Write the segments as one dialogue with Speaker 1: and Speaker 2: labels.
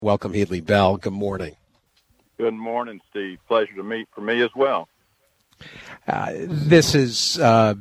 Speaker 1: Welcome, Headley Bell. Good morning.
Speaker 2: Good morning, Steve. Pleasure to meet for me as well.
Speaker 1: This is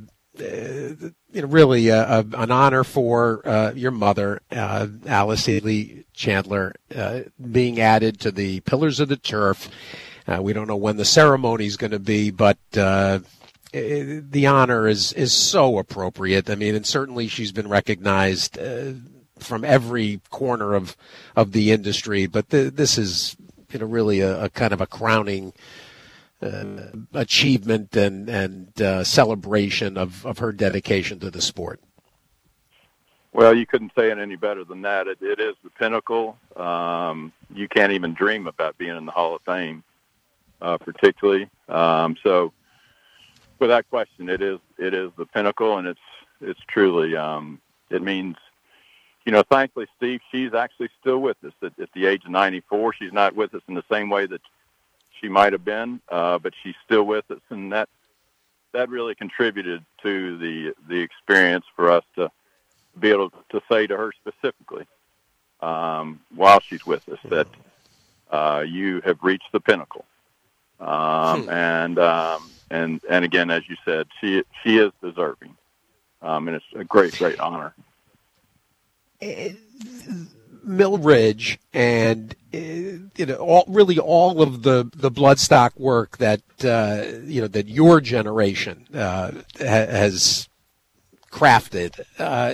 Speaker 1: really an honor for your mother, Alice Headley Chandler, being added to the Pillars of the Turf. We don't know when the ceremony is going to be, but the honor is so appropriate. I mean, and certainly she's been recognized from every corner of the industry, but this is really a kind of a crowning achievement and celebration of her dedication to the sport.
Speaker 2: Well, you couldn't say it any better than that. It is the pinnacle. You can't even dream about being in the Hall of Fame, particularly. So, without question, it is the pinnacle, and it's truly. It means, thankfully, Steve, she's actually still with us at the age of 94. She's not with us in the same way that she might have been, but she's still with us, and that really contributed to the experience for us to be able to say to her specifically, while she's with us, that you have reached the pinnacle. And again, as you said, she is deserving, and it's a great honor.
Speaker 1: Mill Ridge and all of the bloodstock work that that your generation has crafted.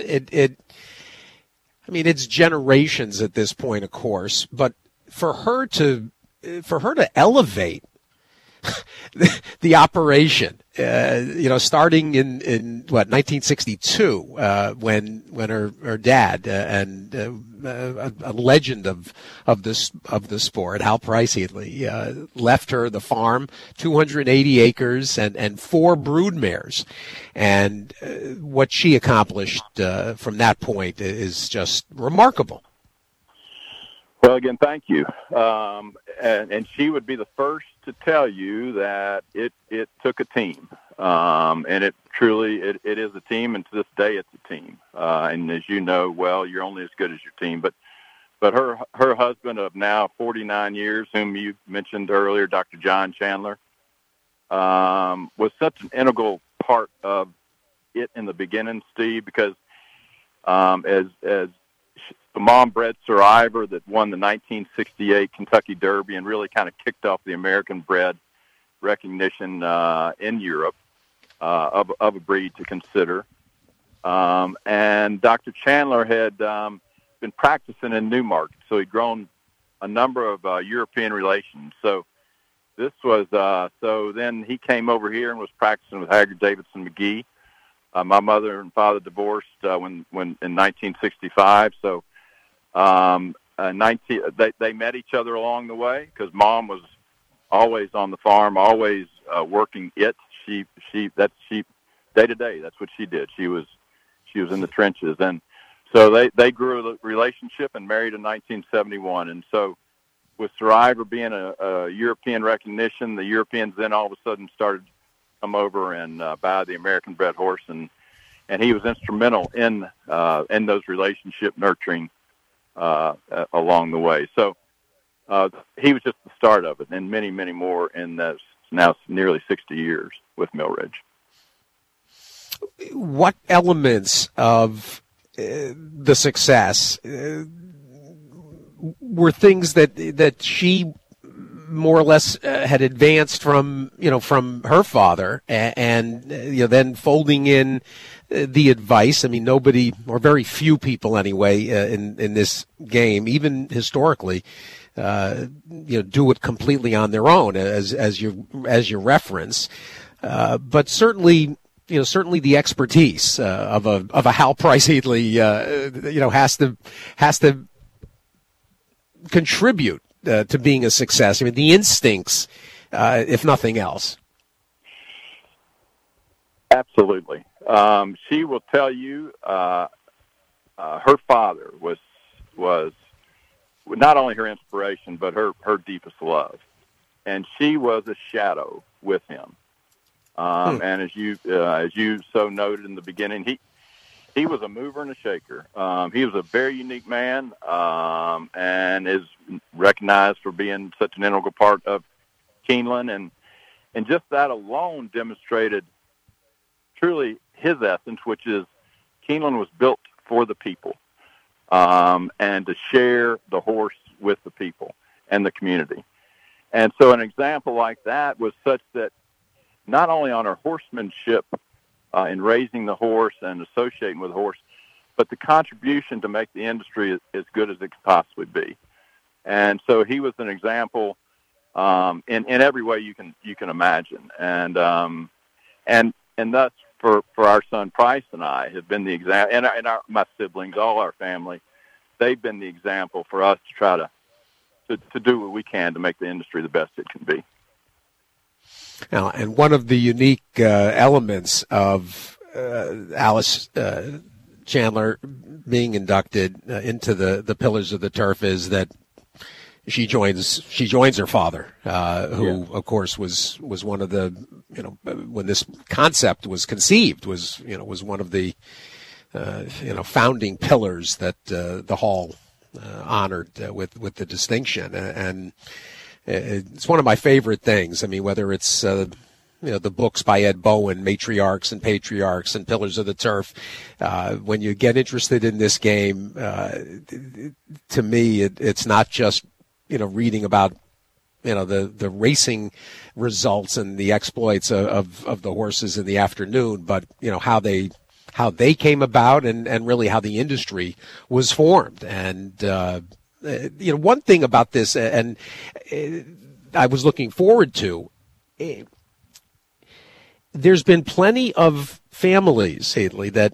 Speaker 1: It's generations at this point, of course, but for her to elevate the operation, starting in 1962, when her dad and a legend of the sport, Hal Price Headley, left her the farm, 280 acres and 4 brood mares, and what she accomplished from that point is just remarkable.
Speaker 2: Well, again, thank you. And she would be the first to tell you that it took a team. And it truly is a team, and to this day it's a team. And as you know, well, you're only as good as your team. But her husband of now 49 years, whom you mentioned earlier, Dr. John Chandler, was such an integral part of it in the beginning, Steve, because as the mom bred Sir Ivor that won the 1968 Kentucky Derby and really kind of kicked off the American bred recognition in Europe of a breed to consider. And Dr. Chandler had been practicing in Newmarket, so he'd grown a number of European relations. So this was so then he came over here and was practicing with Haggard Davidson McGee. My mother and father divorced when in 1965. So they met each other along the way because Mom was always on the farm, always working it. She day to day. That's what she did. She was in the trenches, and so they grew a relationship and married in 1971. And so, with Sir Ivor being a European recognition, the Europeans then all of a sudden started to come over and buy the American bred horse, and he was instrumental in those relationship nurturing along the way. So he was just the start of it, and many, many more in those now nearly 60 years with Mill Ridge.
Speaker 1: What elements of the success were things that she more or less had advanced from her father, and then folding in the advice? I mean, nobody, or very few people anyway, in this game, even historically, do it completely on their own, as you reference. But certainly the expertise of a Hal Price Headley, has to contribute to being a success. I mean, the instincts, if nothing else.
Speaker 2: Absolutely. She will tell you her father was not only her inspiration, but her deepest love. And she was a shadow with him. And as you so noted in the beginning, he was a mover and a shaker. He was a very unique man, and is recognized for being such an integral part of Keeneland, and just that alone demonstrated truly his essence, which is Keeneland was built for the people, and to share the horse with the people and the community. And so an example like that was such that not only on our horsemanship in raising the horse and associating with the horse, but the contribution to make the industry as good as it could possibly be. And so he was an example in every way you can imagine. And thus for our son Price and I have been the example, and my siblings, all our family, they've been the example for us to try to do what we can to make the industry the best it can be.
Speaker 1: Now, and one of the unique elements of Alice Chandler being inducted into the Pillars of the Turf is that she joins her father, who of course was one of the, when this concept was conceived, was one of the founding pillars that the Hall honored with the distinction, and it's one of my favorite things. I mean, whether it's the books by Ed Bowen, Matriarchs and Patriarchs and Pillars of the Turf, when you get interested in this game, to me, it's not just reading about the racing results and the exploits of the horses in the afternoon, but how they came about and really how the industry was formed. And one thing about this, and I was looking forward to, there's been plenty of families, Hadley, that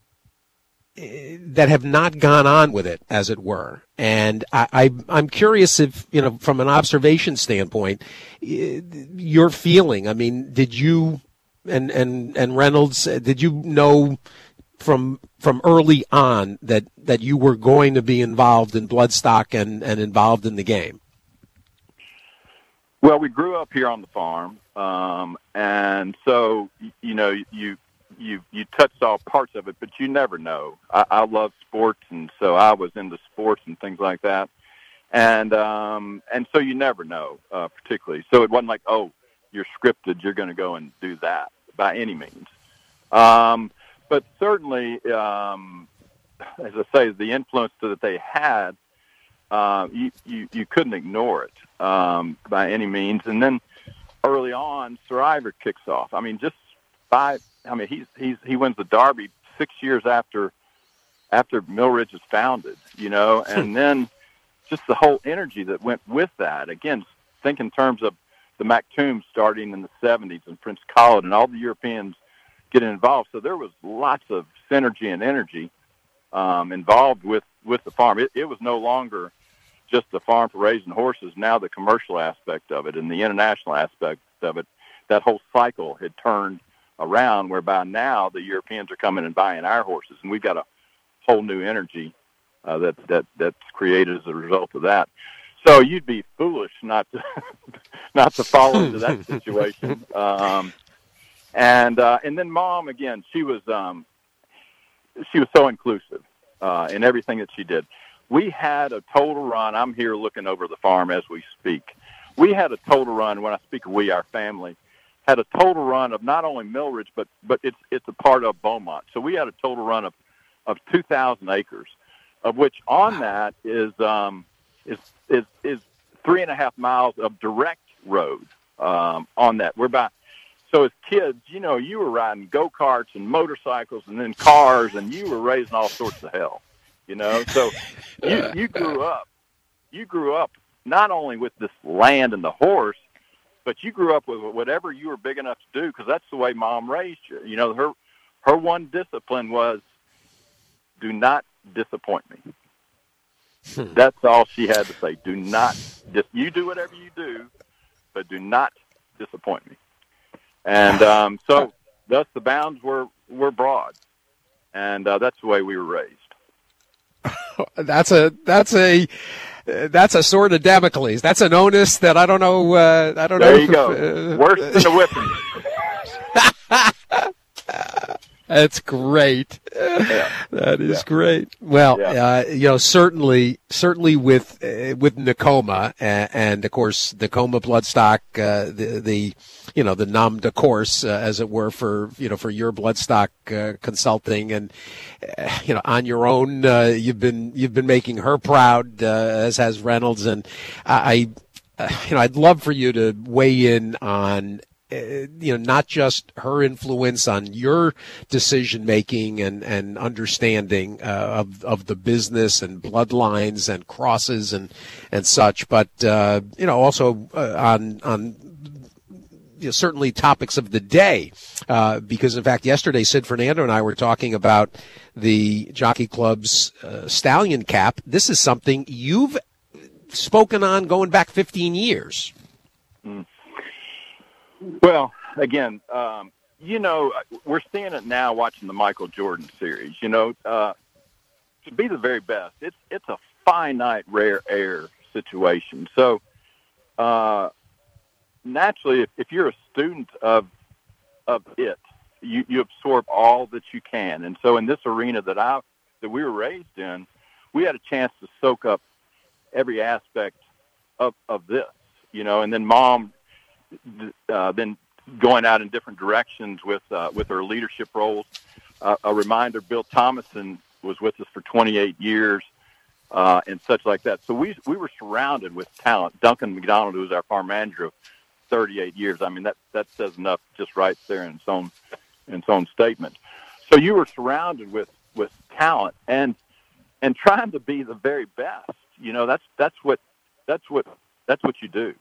Speaker 1: have not gone on with it, as it were. And I'm curious if, from an observation standpoint, your feeling. I mean, did you and Reynolds, did you know from early on that you were going to be involved in bloodstock and involved in the game?
Speaker 2: Well, we grew up here on the farm, and so you touched all parts of it, but you never know. I love sports, and so I was into sports and things like that, and so you never know, particularly. So it wasn't like, oh, you're scripted, you're going to go and do that by any means. But certainly, as I say, the influence that they had, you couldn't ignore it by any means. And then early on, Sir Ivor kicks off. I mean, he wins the Derby 6 years after Millridge is founded, and then just the whole energy that went with that. Again, think in terms of the Mactoum starting in the 70s and Prince Khalid and all the Europeans getting involved. So there was lots of synergy and energy involved with the farm. It was no longer just the farm for raising horses. Now the commercial aspect of it and the international aspect of it, that whole cycle had turned around, whereby now the Europeans are coming and buying our horses, and we've got a whole new energy that's created as a result of that. So you'd be foolish not to fall into that situation. And then Mom, again, she was so inclusive in everything that she did. We had a total run. I'm here looking over the farm as we speak. We had a total run. When I speak of we, our family had a total run of not only Millridge, but it's a part of Beaumont. So we had a total run of 2,000 acres, of which on that is 3.5 miles of direct road on that. So as kids, you were riding go-karts and motorcycles and then cars, and you were raising all sorts of hell, So you grew up not only with this land and the horse, but you grew up with whatever you were big enough to do, because that's the way Mom raised you. Her one discipline was, do not disappoint me. That's all she had to say. Do not, you do whatever you do, but do not disappoint me. And so thus the bounds were broad, and that's the way we were raised.
Speaker 1: That's a sword of Damocles. That's an onus that I don't know.
Speaker 2: There you go. Worse than a whipping.
Speaker 1: That's great.
Speaker 2: Yeah.
Speaker 1: That is great. Well, certainly with Nakoma and of course Nakoma Bloodstock, the nom de course, as it were, for your Bloodstock consulting, and on your own, you've been making her proud, as has Reynolds, and I'd love for you to weigh in on not just her influence on your decision making and understanding of the business and bloodlines and crosses and such, but also on certainly topics of the day, because in fact yesterday Sid Fernando and I were talking about the Jockey Club's Stallion Cap. This is something you've spoken on going back 15 years.
Speaker 2: Well, again, we're seeing it now watching the Michael Jordan series. To be the very best, it's a finite, rare air situation. So naturally, if you're a student of it, you absorb all that you can. And so in this arena that we were raised in, we had a chance to soak up every aspect of this, and then Mom then going out in different directions with her leadership roles. A reminder, Bill Thomason was with us for 28 years and such like that. So we were surrounded with talent. Duncan McDonald, who was our farm manager of 38 years. I mean, that says enough just right there in its own statement. So you were surrounded with talent and trying to be the very best. That's what you do.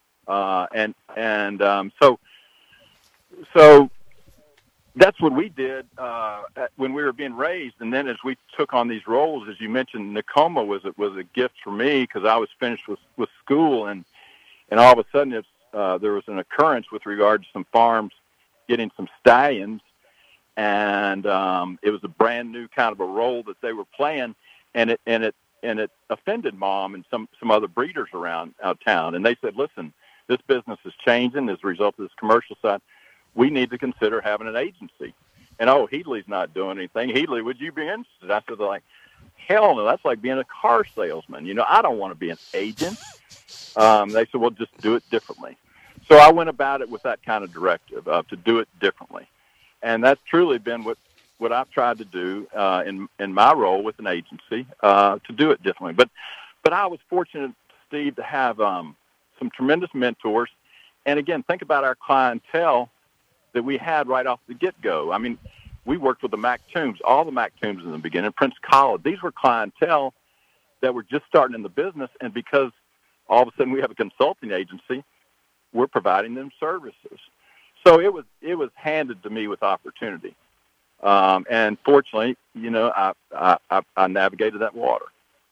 Speaker 2: So that's what we did when we were being raised. And then as we took on these roles, as you mentioned, Nakoma was a gift for me because I was finished with school, and all of a sudden there was an occurrence with regard to some farms getting some stallions, and it was a brand new kind of a role that they were playing, and it offended Mom and some other breeders around town. And they said, listen, this business is changing as a result of this commercial side. We need to consider having an agency. And, Headley's not doing anything. Headley, would you be interested? I said, like, hell no, that's like being a car salesman. I don't want to be an agent. They said, well, just do it differently. So I went about it with that kind of directive to do it differently. And that's truly been what I've tried to do in my role with an agency, to do it differently. But I was fortunate, Steve, to have some tremendous mentors. And again, think about our clientele that we had right off the get-go. I mean, we worked with the Mactooms, all the Mactooms in the beginning, Prince Collett. These were clientele that were just starting in the business, and because all of a sudden we have a consulting agency, we're providing them services. So it was handed to me with opportunity. And fortunately, I navigated that water.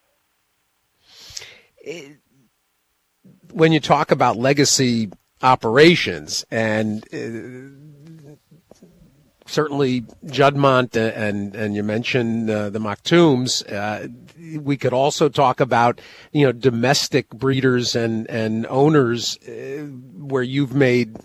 Speaker 1: When you talk about legacy operations, and certainly Juddmonte and you mentioned the Mactooms, we could also talk about domestic breeders and owners where you've made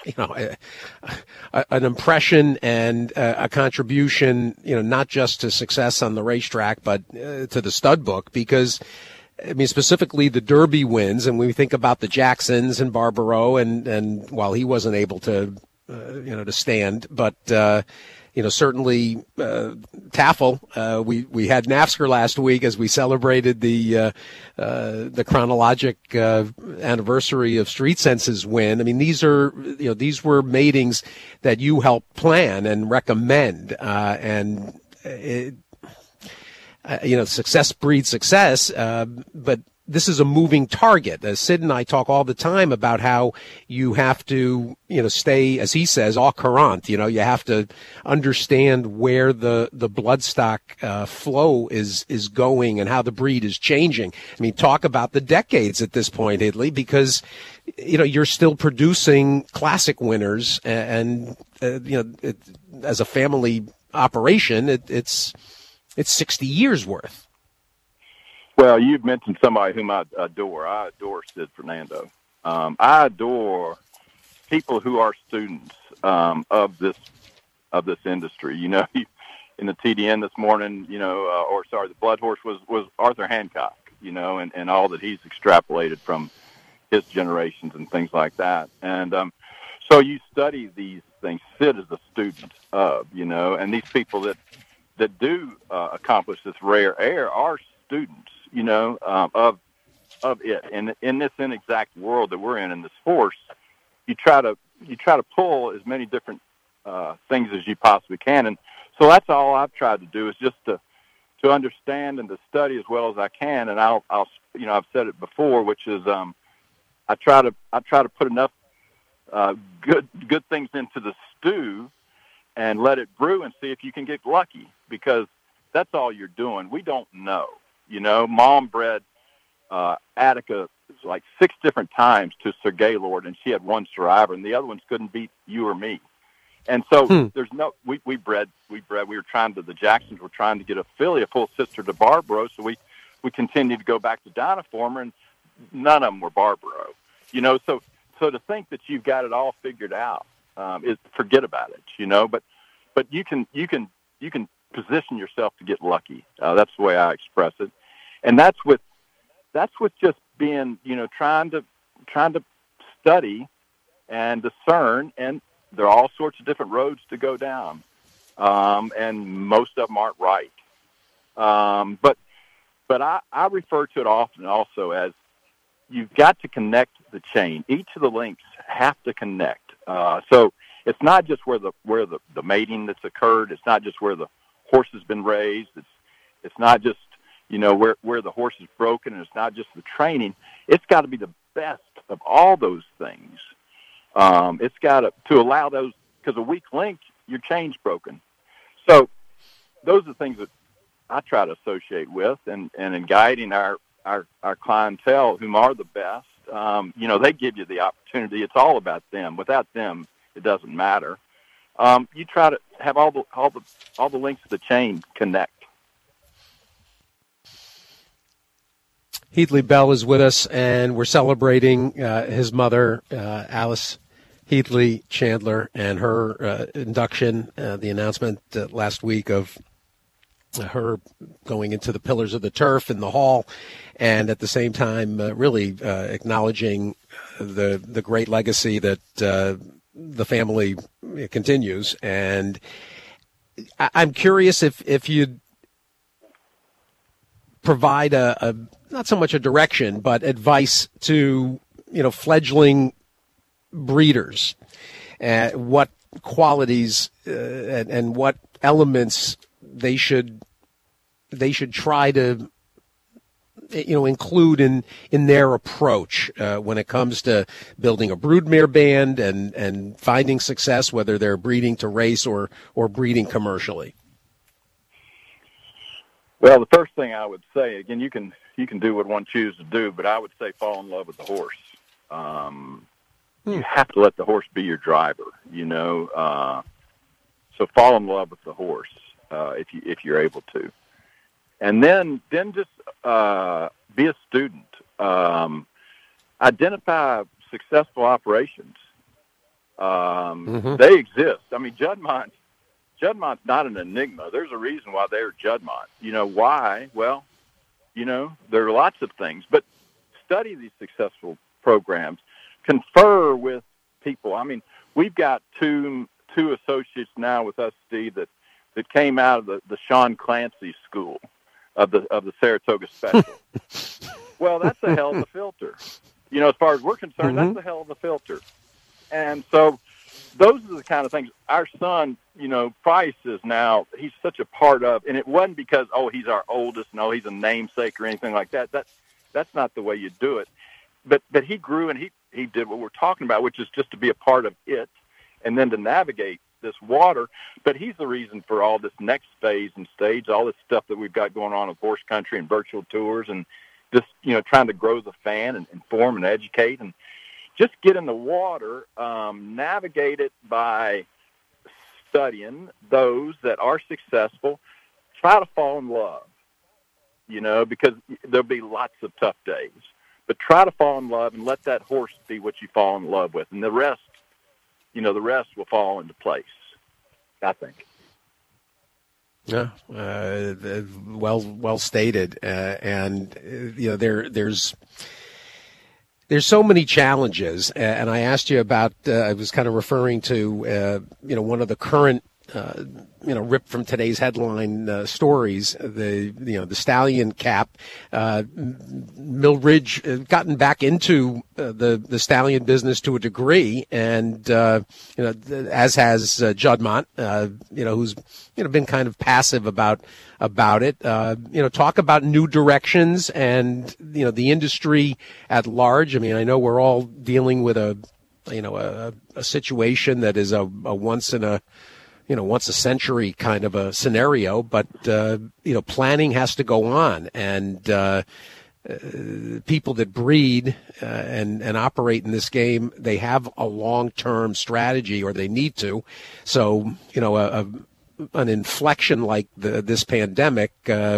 Speaker 1: an impression and a contribution, not just to success on the racetrack, but to the stud book, because I mean, specifically the Derby wins, and when we think about the Jacksons and Barbaro, and while he wasn't able to, to stand, but certainly Taffel. We had NAFSCAR last week as we celebrated the chronologic anniversary of Street Sense's win. I mean, these were matings that you helped plan and recommend, and success breeds success, but this is a moving target. Sid and I talk all the time about how you have to, stay, as he says, au courant. You have to understand where the bloodstock flow is going and how the breed is changing. I mean, talk about the decades at this point, Headley, because you're still producing classic winners, and as a family operation, it's 60 years worth.
Speaker 2: Well, you've mentioned somebody whom I adore. I adore Sid Fernando. I adore people who are students of this of this industry. You know, in the TDN this morning, the blood horse was Arthur Hancock, and all that he's extrapolated from his generations and things like that. And so you study these things. Sid is a student of, and these people that do accomplish this rare air are students, of it. And in this inexact world that we're in this horse, you try to pull as many different things as you possibly can. And so that's all I've tried to do is just to understand and to study as well as I can. And I've said it before, which is I try to put enough good things into the stew and let it brew and see if you can get lucky, because that's all you're doing. We don't know. Mom bred Attica like 6 different times to Sir Gaylord, and she had one survivor, and the other ones couldn't beat you or me. And so there's no, we bred, the Jacksons were trying to get a filly, a full sister to Barbaro. So we continued to go back to Dynaformer, and none of them were Barbaro, so to think that you've got it all figured out, is forget about it, but you can position yourself to get lucky. That's the way I express it. And that's with just being, trying to study and discern, and there are all sorts of different roads to go down. And most of them aren't right. But I refer to it often also as you've got to connect the chain. Each of the links have to connect. So it's not just where the mating that's occurred. It's not just where the horse has been raised. It's not just, where the horse is broken, and it's not just the training. It's got to be the best of all those things. It's got to allow those, because a weak link, your chain's broken. So those are the things that I try to associate with, and in guiding our clientele, whom are the best. They give you the opportunity. It's all about them. Without them, it doesn't matter. You try to have all the links of the chain connect.
Speaker 1: Heatley Bell is with us, and we're celebrating his mother, Alice Heatley Chandler, and her induction, the announcement last week of her going into the Pillars of the Turf in the hall, and at the same time really acknowledging the great legacy that the family continues. And I'm curious if you'd provide a not so much a direction, but advice to fledgling breeders, what qualities and what elements they should try to include in their approach when it comes to building a broodmare band and finding success, whether they're breeding to race or breeding commercially.
Speaker 2: Well, the first thing I would say, again, you can do what one chooses to do, but I would say fall in love with the horse. You have to let the horse be your driver, so fall in love with the horse if you're able to, and then just be a student. Identify successful operations. They exist. I mean, Juddmont's not an enigma. There's a reason why they're Juddmont. Why? Well, there are lots of things, but study these successful programs, confer with people. I mean, we've got two associates now with us, Steve, that came out of the Sean Clancy school of the Saratoga Special. Well, that's a hell of a filter. As far as we're concerned, that's a hell of a filter. And so those are the kind of things our son, Price is now, he's such a part of, and it wasn't because, he's our oldest, he's a namesake or anything like that. That's not the way you do it. But he grew, and he did what we're talking about, which is just to be a part of it and then to navigate this water. But he's the reason for all this next phase and stage, all this stuff that we've got going on with horse country and virtual tours, and just, trying to grow the fan and inform and educate and just get in the water, navigate it by studying those that are successful, try to fall in love, because there'll be lots of tough days, but try to fall in love and let that horse be what you fall in love with. And the rest will fall into place. I think.
Speaker 1: Yeah, well stated. And there's so many challenges. And I asked you about. I was kind of referring to one of the current. Ripped from today's headline stories, the stallion cap, Mill Ridge gotten back into the stallion business to a degree, and as has Juddmonte, who's been kind of passive about it. Talk about new directions and the industry at large. I mean, I know we're all dealing with a situation that is a once a century kind of a scenario, but, planning has to go on, and people that breed and operate in this game, they have a long-term strategy, or they need to. So, an inflection like this pandemic,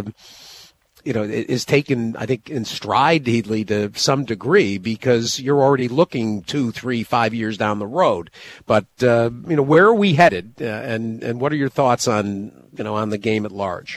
Speaker 1: is taken, I think, in stride, Headley, to some degree, because you're already looking 2, 3, 5 years down the road. But, where are we headed? And what are your thoughts on the game at large?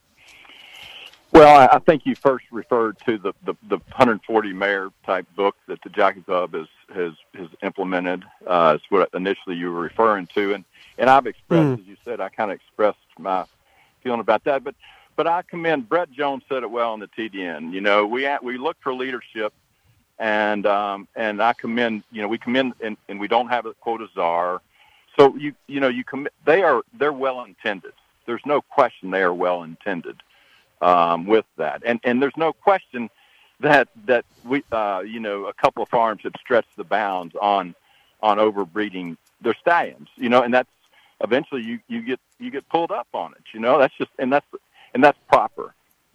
Speaker 2: Well, I think you first referred to the 140 mare type book that the Jockey Club has implemented. Is what initially you were referring to. And I've expressed, as you said, I kind of expressed my feeling about that. But I commend, Brett Jones said it well on the TDN. We look for leadership, and I commend, we commend, and we don't have a quote a czar. So they're well intended. There's no question they are well intended with that, and there's no question that we a couple of farms have stretched the bounds on overbreeding their stallions. And that's eventually you get pulled up on it. That's just and that's proper.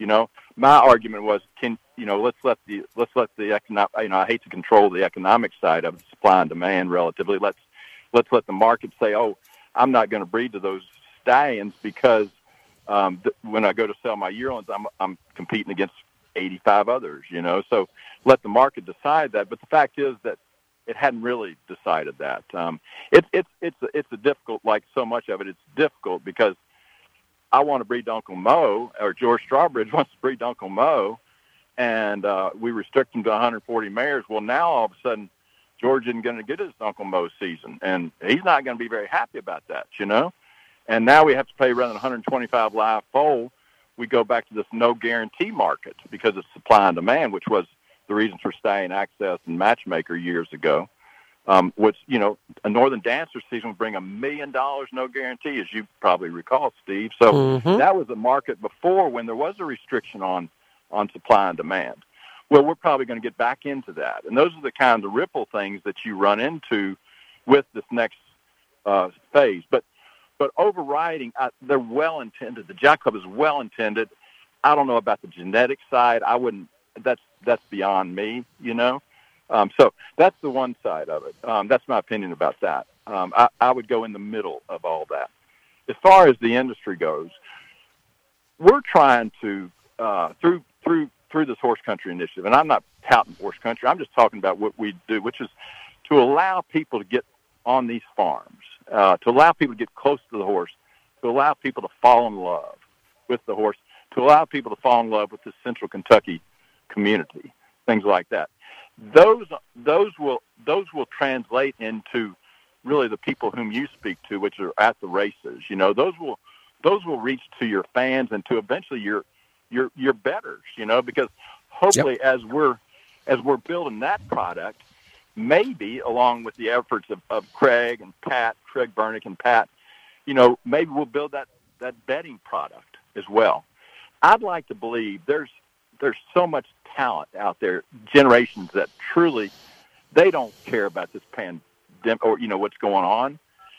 Speaker 2: My argument was, let's let the economic, I hate to control the economic side of supply and demand relatively. Let's let the market say, oh, I'm not going to breed to those stallions because when I go to sell my yearlings, I'm competing against 85 others, so let the market decide that. But the fact is that it hadn't really decided that. It's a difficult, like so much of it, it's difficult because I want to breed to Uncle Mo, or George Strawbridge wants to breed to Uncle Mo, and we restrict him to 140 mares. Well, now all of a sudden, George isn't going to get his Uncle Mo season, and he's not going to be very happy about that, And now we have to pay rather than 125 live foal, we go back to this no guarantee market because of supply and demand, which was the reason for Stallion Access and Matchmaker years ago. Which, a Northern Dancer season would bring $1 million no guarantee, as you probably recall, Steve. So that was a market before when there was a restriction on supply and demand. Well, we're probably going to get back into that. And those are the kinds of ripple things that you run into with this next phase. But overriding, they're well-intended. The Jockey Club is well-intended. I don't know about the genetic side. I wouldn't. That's beyond me, So that's the one side of it. That's my opinion about that. I would go in the middle of all that. As far as the industry goes, we're trying to through this horse country initiative, and I'm not touting horse country. I'm just talking about what we do, which is to allow people to get on these farms, to allow people to get close to the horse, to allow people to fall in love with the horse, to allow people to fall in love with the Central Kentucky community, things like that. Those will translate into really the people whom you speak to, which are at the races. Those will reach to your fans and to eventually your betters. Because hopefully as we're building that product, maybe along with the efforts of Craig Bernick and Pat, maybe we'll build that betting product as well. I'd like to believe there's so much talent out there, generations that truly they don't care about this pandemic or what's going on.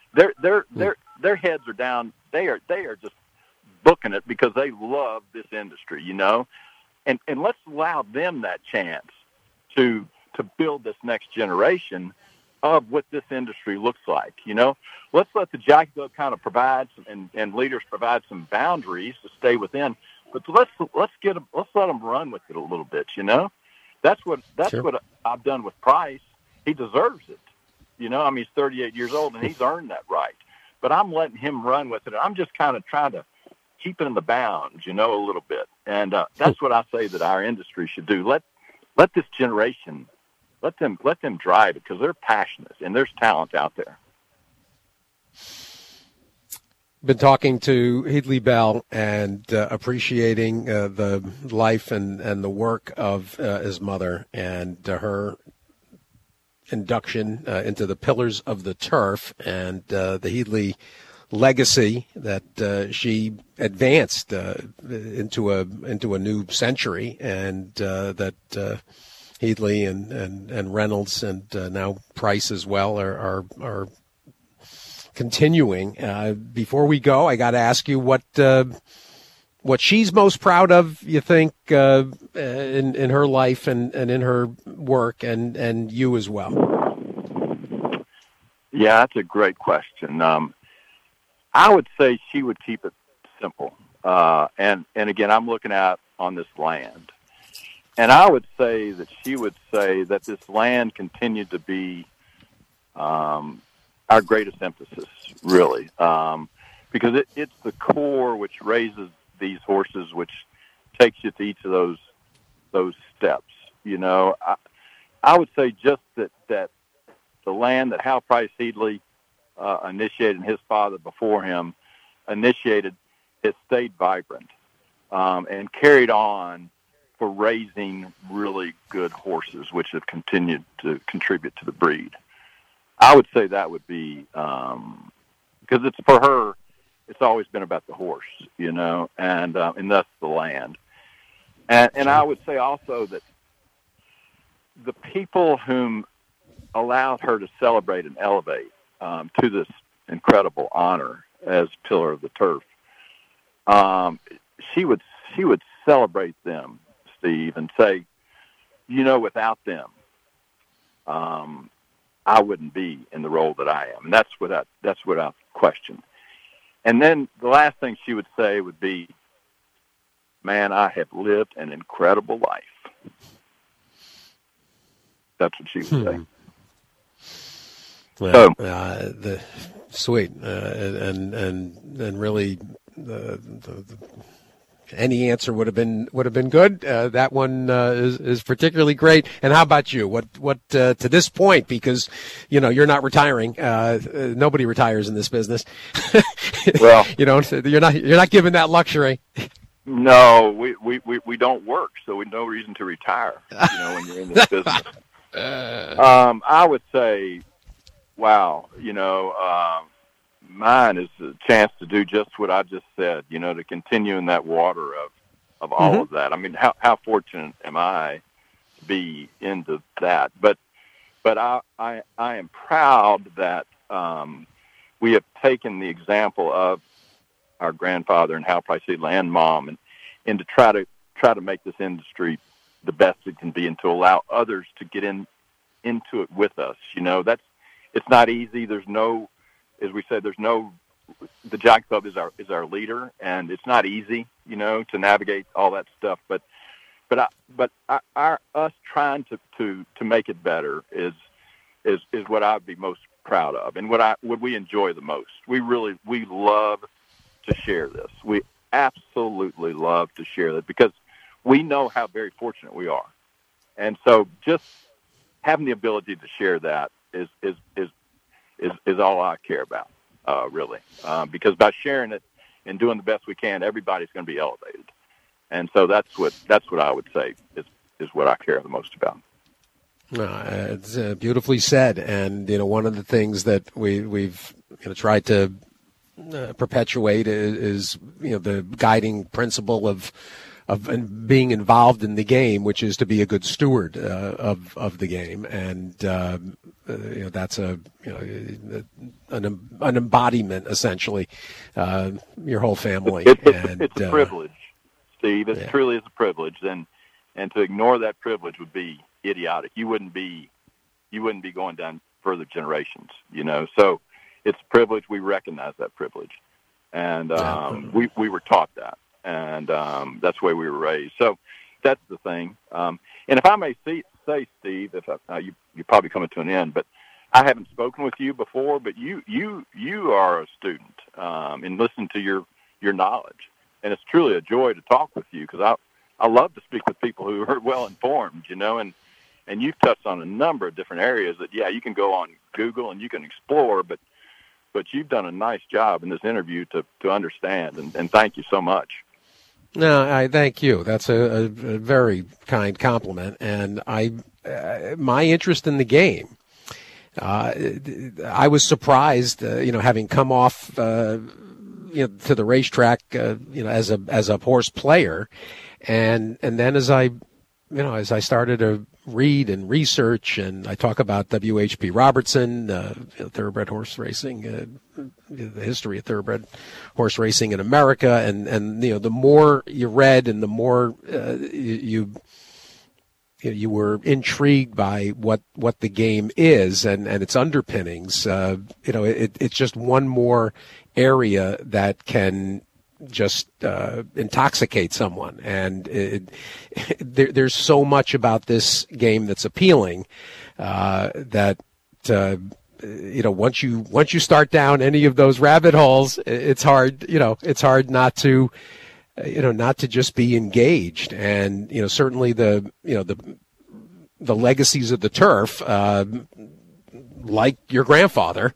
Speaker 2: Their heads are down. They are just booking it because they love this industry, and let's allow them that chance to build this next generation of what this industry looks like. Let's let the Jockey Club kind of provide and leaders provide some boundaries to stay within. But let's let them run with it a little bit. That's what I've done with Price. He deserves it. He's 38 years old and he's earned that right. but I'm letting him run with it. I'm just kind of trying to keep it in the bounds, a little bit. And that's what I say that our industry should do. Let this generation, let them drive it, because they're passionate and there's talent out there.
Speaker 1: Been talking to Headley Bell and appreciating the life and the work of his mother and her induction into the Pillars of the Turf and the Headley legacy that she advanced into a new century, and that Headley and Reynolds and now Price as well are continuing. Before we go, I got to ask you what she's most proud of, you think, in her life and in her work, and you as well.
Speaker 2: Yeah, that's a great question. I would say she would keep it simple. And again, I'm looking out on this land. And I would say that she would say that this land continued to be our greatest emphasis, really, because it's the core which raises these horses, which takes you to each of those steps. I would say just that the land that Hal Price Headley initiated, and his father before him initiated, has stayed vibrant and carried on for raising really good horses, which have continued to contribute to the breed. I would say that would be, because it's, for her, it's always been about the horse, and thus the land. And I would say also that the people whom allowed her to celebrate and elevate to this incredible honor as Pillar of the Turf, she would celebrate them, Steve, and say, without them, I wouldn't be in the role that I am. And that's without question. And then the last thing she would say would be, man, I have lived an incredible life. That's what she would say.
Speaker 1: Well, sweet, and really, any answer would have been good. That one is particularly great. And how about you? What to this point? Because you're not retiring. Nobody retires in this business.
Speaker 2: Well,
Speaker 1: you're not given that luxury.
Speaker 2: No, we don't work, so we have no reason to retire. When you're in this business. I would say, wow, mine is a chance to do just what I just said, to continue in that water of all of that. I mean, how fortunate am I to be into that? But I am proud that we have taken the example of our grandfather and Hal Price Headley and Mom, and to try to make this industry the best it can be, and to allow others to get into it with us. It's not easy. There's no, as we said, the Jockey Club is our leader, and it's not easy, to navigate all that stuff. But us trying to make it better is what I'd be most proud of, and what we enjoy the most. We love to share this. We absolutely love to share that, because we know how very fortunate we are, and so just having the ability to share that is all I care about, really, because by sharing it and doing the best we can, everybody's going to be elevated, and so that's what I would say is what I care the most about.
Speaker 1: It's beautifully said, and one of the things that we've tried to perpetuate is the guiding principle of being involved in the game, which is to be a good steward of the game, and that's an embodiment, essentially. Your whole family.
Speaker 2: It's a privilege, Steve. It truly is a privilege, and to ignore that privilege would be idiotic. You wouldn't be going down further generations. So it's a privilege. We recognize that privilege, and we were taught that. And that's the way we were raised. So that's the thing. And if I may say, Steve, if you're probably coming to an end, but I haven't spoken with you before, but you are a student, and listen to your knowledge. And it's truly a joy to talk with you, because I love to speak with people who are well informed, and you've touched on a number of different areas that, you can go on Google and you can explore, but you've done a nice job in this interview to understand, and thank you so much.
Speaker 1: No, I thank you. That's a very kind compliment, and my interest in the game. I was surprised, having come off, to the racetrack, as a horse player, and then as I started to read and research, and I talk about W.H.P. Robertson, thoroughbred horse racing, the history of thoroughbred horse racing in America, and the more you read and the more you were intrigued by what the game is and its underpinnings. It's just one more area that can just intoxicate someone, and there's so much about this game that's appealing that once you start down any of those rabbit holes, it's hard not to just be engaged. And certainly the legacies of the turf, like your grandfather,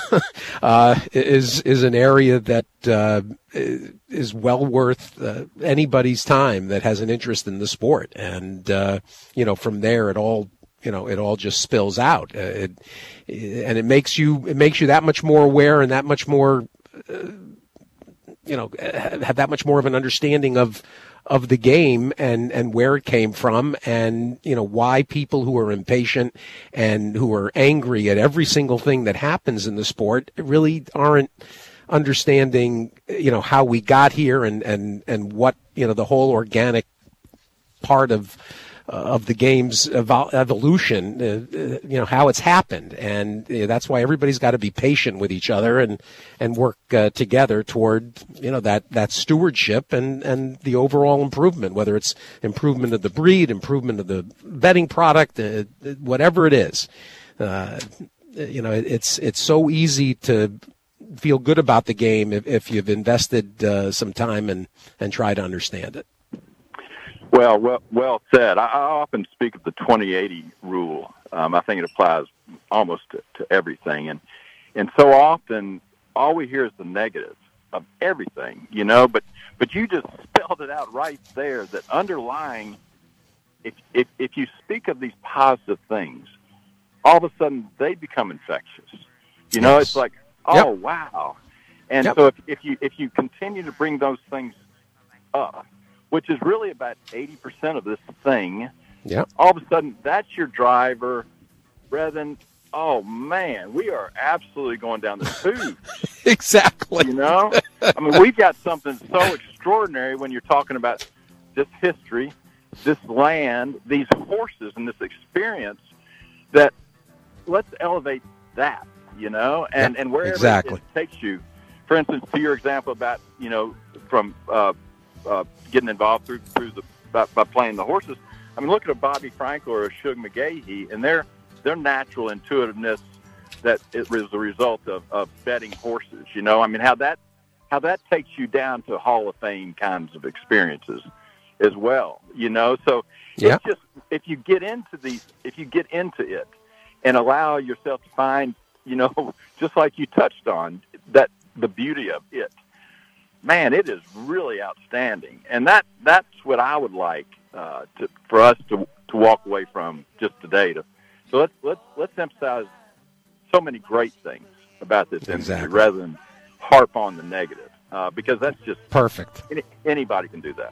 Speaker 1: is an area that is well worth anybody's time that has an interest in the sport. And from there it all just spills out, and it makes you that much more aware and that much more have that much more of an understanding of the game and where it came from, and why people who are impatient and who are angry at every single thing that happens in the sport really aren't understanding how we got here and what the whole organic part of the game's evolution, how it's happened. And that's why everybody's got to be patient with each other and work together toward, that stewardship and the overall improvement, whether it's improvement of the breed, improvement of the betting product, whatever it is. It's so easy to feel good about the game if you've invested some time and try to understand it.
Speaker 2: Well said. I often speak of the 20/80 rule. I think it applies almost to everything, and so often all we hear is the negative of everything, But you just spelled it out right there. That underlying, if you speak of these positive things, all of a sudden they become infectious.
Speaker 1: Yes.
Speaker 2: It's like, oh, yep. Wow. And so if you continue to bring those things up, which is really about 80% of this thing,
Speaker 1: yep.
Speaker 2: All of a sudden that's your driver, rather than, oh man, we are absolutely going down the tube.
Speaker 1: Exactly.
Speaker 2: We've got something so extraordinary when you're talking about this history, this land, these horses, and this experience, that let's elevate that, and wherever
Speaker 1: exactly.
Speaker 2: it takes you. For instance, to your example about, from getting involved by playing the horses. Look at a Bobby Frankel or a Shug McGahee, and their natural intuitiveness that it was the result of betting horses. How that takes you down to Hall of Fame kinds of experiences as well. So
Speaker 1: yeah.
Speaker 2: It's just if you get into it and allow yourself to find, just like you touched on, that the beauty of it. Man, it is really outstanding, and that's what I would like for us to walk away from just today. So let's emphasize so many great things about this industry rather than harp on the negative, because that's just
Speaker 1: perfect.
Speaker 2: Anybody can do that.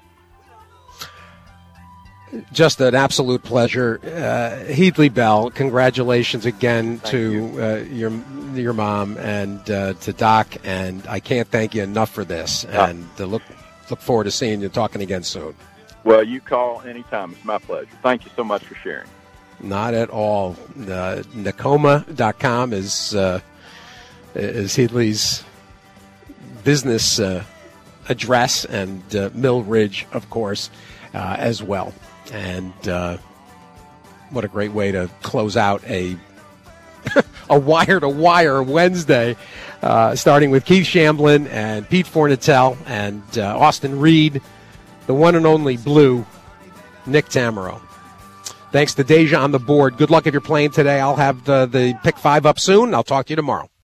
Speaker 1: Just an absolute pleasure. Headley Bell, congratulations again to your mom and to Doc, and I can't thank you enough for this. And look forward to seeing you, talking again soon.
Speaker 2: Well, you call anytime. It's my pleasure. Thank you so much for sharing.
Speaker 1: Not at all. Nakoma.com is Headley's business address, and Mill Ridge, of course, as well. And what a great way to close out a a wire-to-wire Wednesday, starting with Keith Shamblin and Pete Fornatale and Austin Reed, the one and only Blue, Nick Tamero. Thanks to Deja on the board. Good luck if you're playing today. I'll have the pick 5 up soon. I'll talk to you tomorrow.